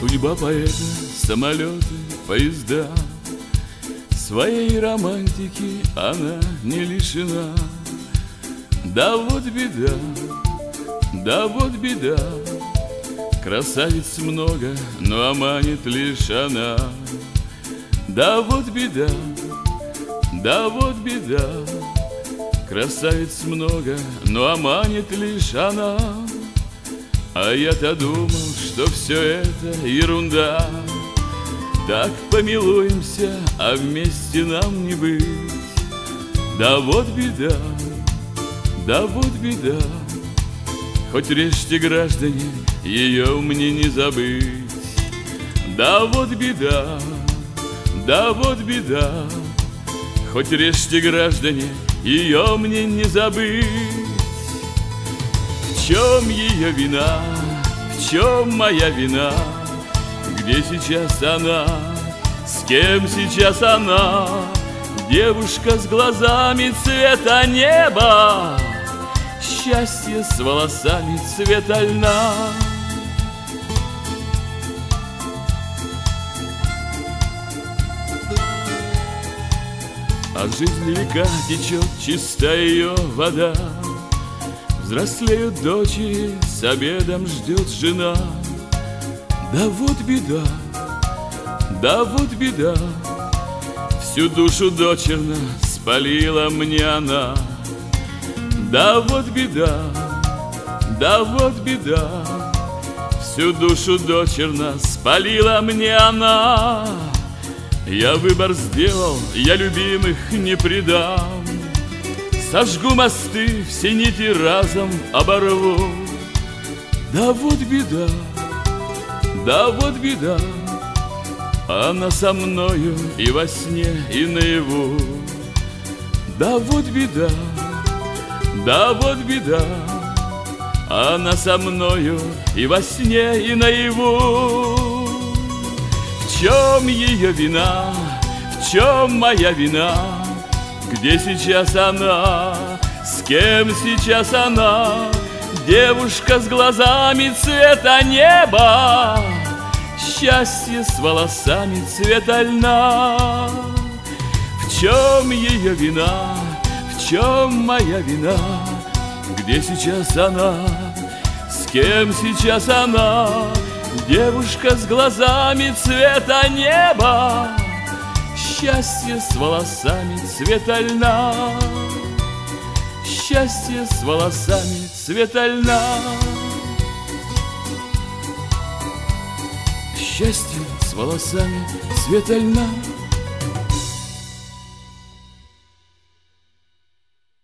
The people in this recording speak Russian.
Судьба поэта, самолеты, поезда, своей романтики она не лишена. Да вот беда, да вот беда, красавиц много, но обманет лишь она. Да вот беда, да вот беда, красавиц много, но обманет лишь она. А я-то думал, что все это ерунда. Так помилуемся, а вместе нам не быть. Да вот беда, да вот беда, хоть режьте, граждане, ее мне не забыть. Да вот беда, да вот беда, хоть режьте, граждане, ее мне не забыть. В чем ее вина, в чем моя вина? Где сейчас она, с кем сейчас она? Девушка с глазами цвета неба, счастье с волосами цвета льна. А жизнь река течет, чистая ее вода. Взрослеют дочери, с обедом ждет жена. Да вот беда, да вот беда, всю душу дочерно спалила мне она. Да вот беда, да вот беда, всю душу дочерно спалила мне она. Я выбор сделал, я любимых не предам. Сожгу мосты, все нити разом оборву. Да вот беда, да вот беда, она со мною и во сне, и наяву. Да вот беда, да вот беда, она со мною и во сне, и наяву. В чем ее вина, в чем моя вина? Где сейчас она, с кем сейчас она? Девушка с глазами цвета неба, счастье с волосами цвета льна. В чем ее вина, в чем моя вина? Где сейчас она, с кем сейчас она? Девушка с глазами цвета неба, счастье с волосами цвета льна. Счастье с волосами цвета льна. Счастье с волосами цвета льна.